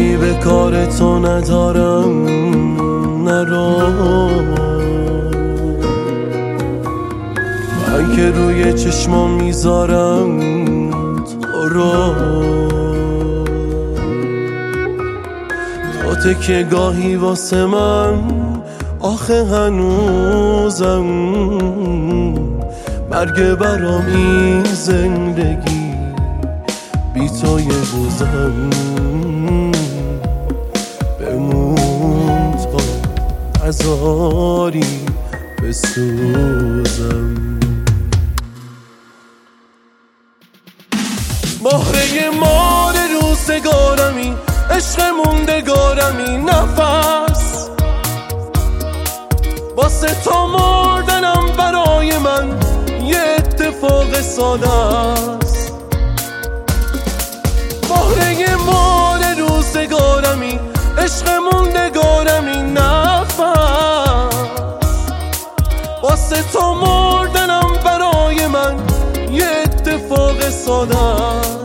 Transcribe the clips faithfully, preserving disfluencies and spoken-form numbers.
کاری به کار تو ندارم، نرو. من که روی چشمام میذارم تو رو، تو تکیه گاهی واسه من، آخه هنوزم مرگ برام این زندگی، بی تو یه روزم بمون تا نذاری بسوزم. مهره مار روزگارمی، عشق موندگارمی، نفس واسه تو مردنم برای من یه اتفاق ساده است. مهره مار روزگارمی، عشق موندگارمی، نفس واسه تو مردنم برای من یه اتفاق ساده است.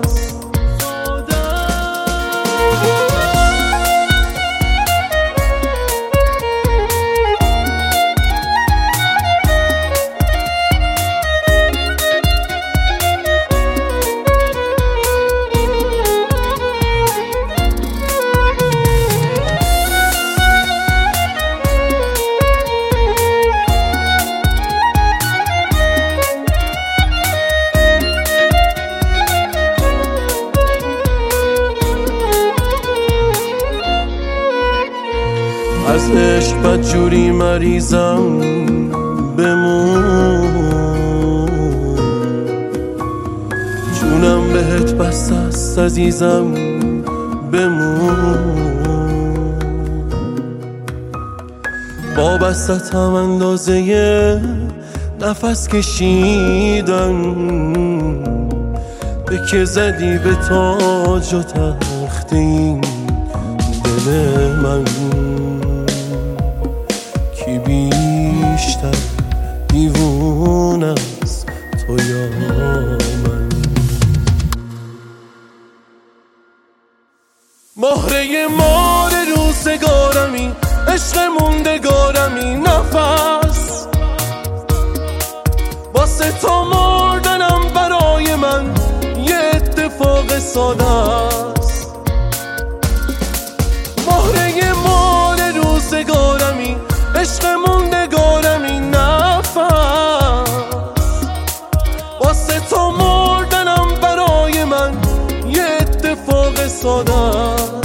از عشق بدجوری مریضم، بمون جونم بهت بست است عزیزم، بمون وابستت هم اندازه نفس کشیدن، به که زدی به تاج و تخت این دل من، کی بیشتر دیوونه است تو یا من. مهره مار روزگارمی، عشق موندگارمی، نفس واسه تو مردنم برای من یه اتفاق ساده است. مهره مار روزگارمی، عشق موندگارمی، نفس واسه تو مردنم برای من یه اتفاق ساده است.